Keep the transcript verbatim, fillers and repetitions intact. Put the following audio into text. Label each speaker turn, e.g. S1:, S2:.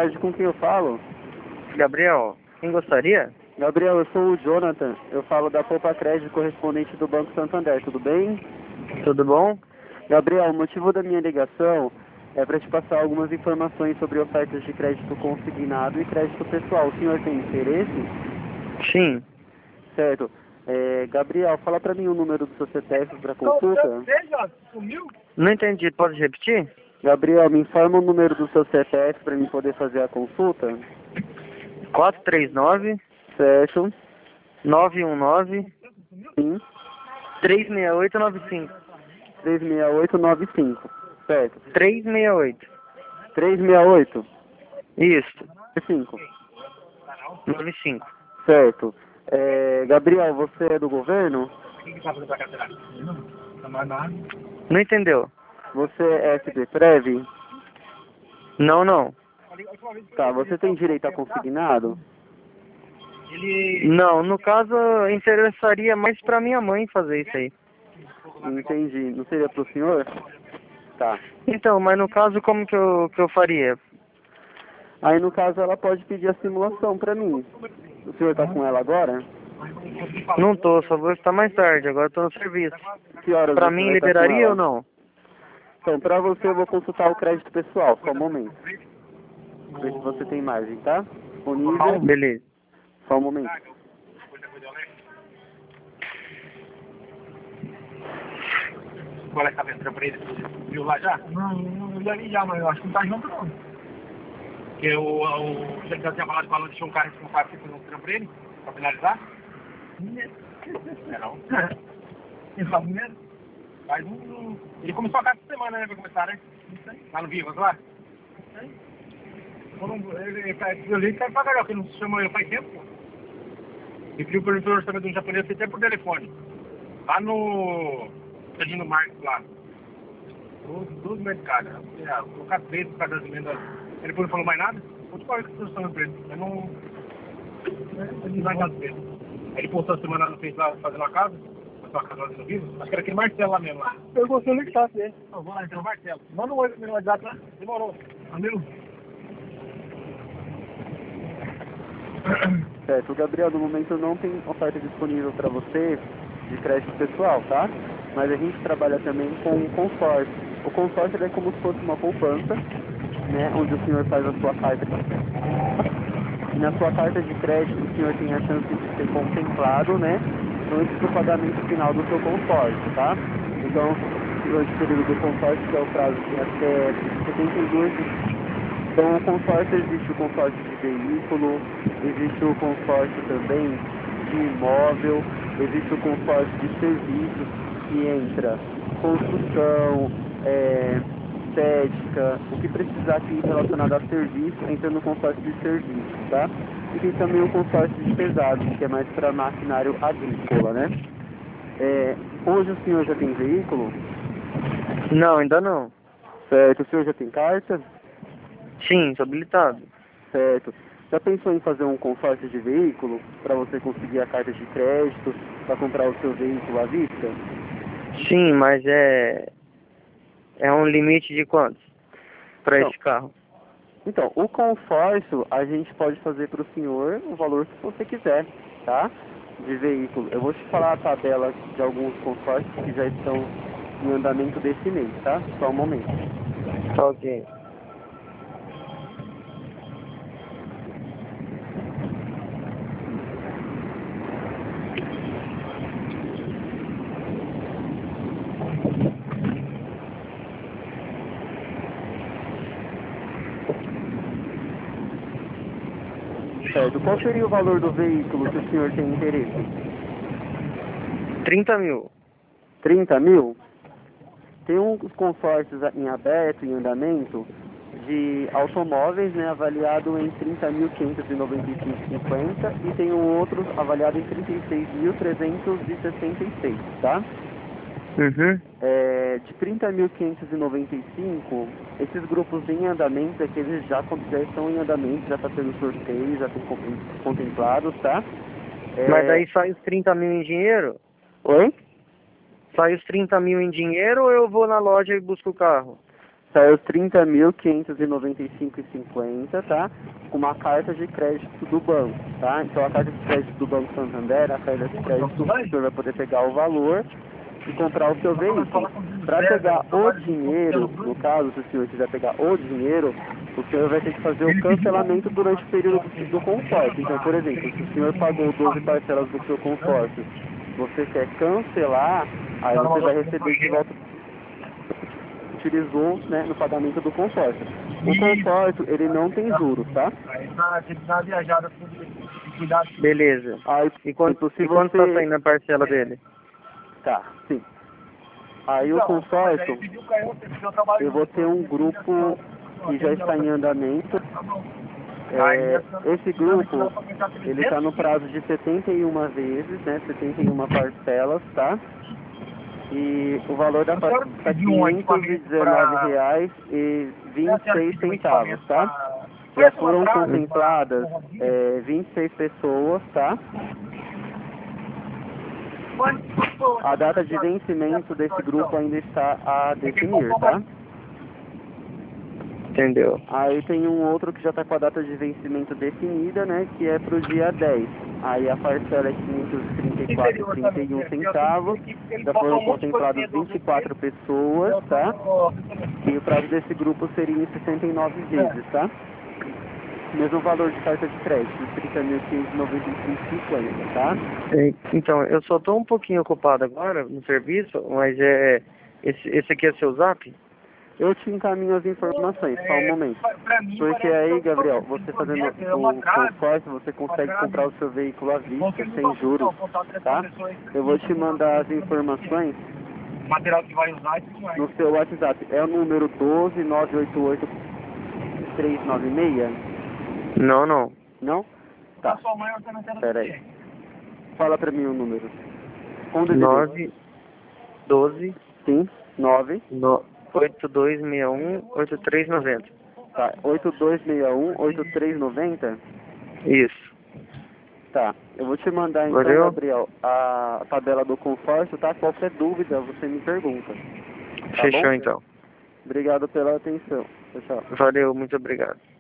S1: tarde, com quem eu falo?
S2: Gabriel, quem gostaria?
S1: Gabriel, eu sou o Jonathan, eu falo da Poupa Crédito, correspondente do Banco Santander, tudo bem?
S2: Tudo bom?
S1: Gabriel, o motivo da minha ligação é para te passar algumas informações sobre ofertas de crédito consignado e crédito pessoal. O senhor tem interesse?
S2: Sim.
S1: Certo. É, Gabriel, fala para mim o número do seu C P F para consulta.
S2: Não entendi, pode repetir?
S1: Gabriel, me informa o número do seu C P F para mim poder fazer a consulta.
S2: quatro três nove,
S1: Certo.
S2: nove um nove,
S1: Sim.
S2: três seis oito nove cinco.
S1: três seis oito nove cinco. Certo.
S2: três seis oito.
S1: três seis oito.
S2: Isso.
S1: cinco.
S2: nove cinco.
S1: Certo. É, Gabriel, você é do governo?
S2: Não entendeu?
S1: Você é S P Prev?
S2: Não, não.
S1: Tá, você tem direito a consignado?
S2: Não, no caso, interessaria mais pra minha mãe fazer isso aí.
S1: Entendi. Não seria pro senhor? Tá.
S2: Então, mas no caso, como que eu, que eu faria?
S1: Aí, no caso, ela pode pedir a simulação pra mim. O senhor tá com ela agora?
S2: Não tô, só vou estar mais tarde, agora eu tô no serviço.
S1: Que horas
S2: Pra
S1: você
S2: mim,
S1: vai estar com
S2: liberaria
S1: ela?
S2: ou não?
S1: Então, pra você, eu vou consultar o crédito pessoal, só um momento. Ver se você tem margem, tá? Disponível.
S2: Beleza.
S1: Só um momento.
S3: Qual é a cabeça pra ele? Viu lá já? Não, eu já vi já, mas eu acho que não tá junto não. Porque o, o, o já tinha falado com ela, deixou um cara responsável aqui fazer um trampo pra ele, pra finalizar. É não? Ele faz primeiro? Faz um... Ele começou a cada semana, né, pra começar, né? Lá no Vivas, lá? Ele, ele, ele quer pagar, porque não chamou ele faz tempo, pô. Ele pediu por exemplo o orçamento de um japonês até por telefone. Lá no... Jardim do Marcos, lá. Tudo mercado. Vou colocar três por causa das emendas. Ele não falou mais nada? Vou te falar que eu estou pra ele. Eu não... Ele não vai dar dele. Ele postou a semana no Face lá, fazendo a casa. Fazendo a casa lá no Vivo. Acho que era aquele Marcelo lá mesmo, lá.
S1: Eu gostei do que tá dele.
S3: Eu vou lá então, Marcelo. Manda um oi pro meu WhatsApp lá. Demorou. Amigo.
S1: Certo. Gabriel, no momento não tem oferta disponível para você de crédito pessoal, tá? Mas a gente trabalha também com o consórcio. O consórcio é como se fosse uma poupança, né? Onde o senhor faz a sua carta. E na sua carta de crédito o senhor tem a chance de ser contemplado, né? Antes do pagamento final do seu consórcio, tá? Então, durante o período do consórcio, que é o prazo de até setenta e dois dias. Então, o consórcio existe o consórcio de veículo, existe o consórcio também de imóvel, existe o consórcio de serviços, que entra construção, é, estética, o que precisar aqui relacionado a serviço, entra no consórcio de serviço, tá? E tem também o consórcio de pesados, que é mais para maquinário agrícola, né? É, hoje o senhor já tem veículo?
S2: Não, ainda não.
S1: Certo. O senhor já tem carta?
S2: Sim, sou habilitado.
S1: Certo. Já pensou em fazer um consórcio de veículo para você conseguir a carta de crédito para comprar o seu veículo à vista?
S2: Sim, mas é... É um limite de quantos? Para
S1: Então,
S2: esse carro?
S1: Então, o consórcio a gente pode fazer para o senhor o valor que você quiser, tá? De veículo. Eu vou te falar a tabela de alguns consórcios que já estão em andamento desse mês, tá? Só um momento.
S2: Ok.
S1: Certo. Qual seria o valor do veículo que o senhor tem interesse?
S2: trinta mil.
S1: trinta mil? Tem uns consórcios em aberto, em andamento, de automóveis, né, avaliado em trinta mil quinhentos e noventa e cinco vírgula cinquenta e tem um outro avaliado em trinta e seis mil trezentos e sessenta e seis, tá?
S2: Uhum.
S1: É, de trinta mil quinhentos e noventa e cinco, esses grupos em andamento, é que eles já, já estão em andamento, já está tendo sorteio, já estão contemplados, tá? É...
S2: Mas daí sai os trinta mil em dinheiro?
S1: Oi?
S2: Sai os trinta mil em dinheiro ou eu vou na loja e busco o carro?
S1: Saiu trinta mil quinhentos e noventa e cinco reais e cinquenta centavos, tá? Com uma carta de crédito do banco, tá? Então a carta de crédito do Banco Santander, a carta de crédito, o senhor vai poder pegar o valor e comprar o seu veículo. Para pegar o dinheiro, no caso, se o senhor quiser pegar o dinheiro, o senhor vai ter que fazer o cancelamento durante o período do, do consórcio. Então, por exemplo, se o senhor pagou doze parcelas do seu consórcio, você quer cancelar, aí você vai receber de volta utilizou, né, no pagamento do consórcio. O consórcio, ele não tem juros, tá?
S2: Beleza.
S1: Aí,
S2: E quanto,
S1: se
S2: e quanto
S1: você...
S2: tá saindo a parcela dele?
S1: Tá, sim. Aí o consórcio, eu vou ter um grupo que já está em andamento. É, esse grupo, ele está no prazo de setenta e uma vezes, né, setenta e uma parcelas, tá? E o valor da parcela está quinhentos e dezenove reais e vinte e seis centavos, tá? Já foram contempladas é, vinte e seis pessoas, tá? A data de vencimento desse grupo ainda está a definir, tá?
S2: Entendeu?
S1: Aí tem um outro que já está com a data de vencimento definida, né? Que é para o dia dez. Aí a parcela é quinhentos e trinta e quatro reais e trinta e um centavos. Já foram contempladas vinte e quatro pessoas, tá? E o prazo desse grupo seria em sessenta e nove vezes, tá? Mesmo valor de carta de crédito, trinta mil quinhentos e noventa e cinco reais e cinquenta centavos, tá?
S2: É, então, eu só tô um pouquinho ocupado agora no serviço, mas é... Esse, esse aqui é seu zap?
S1: Eu te encaminho as informações, só um momento. Porque aí, Gabriel, você fazendo o consórcio, você consegue comprar o seu veículo à vista, sem juros, tá? Eu vou te mandar as informações no seu WhatsApp. É o número doze nove oito oito três nove seis?
S2: Não, não.
S1: Não? Tá. Pera aí. Fala pra mim o número.
S2: nove, doze,
S1: sim, nove,
S2: oito dois seis um, oito três nove zero.
S1: Tá, oito dois seis um, oito três nove zero?
S2: Isso.
S1: Tá, eu vou te mandar então,
S2: Valeu.
S1: Gabriel, a tabela do consórcio, tá? Qualquer dúvida você me pergunta. Tá
S2: Fechou
S1: bom?
S2: então.
S1: Obrigado pela atenção. Tchau, tchau.
S2: Valeu, muito obrigado.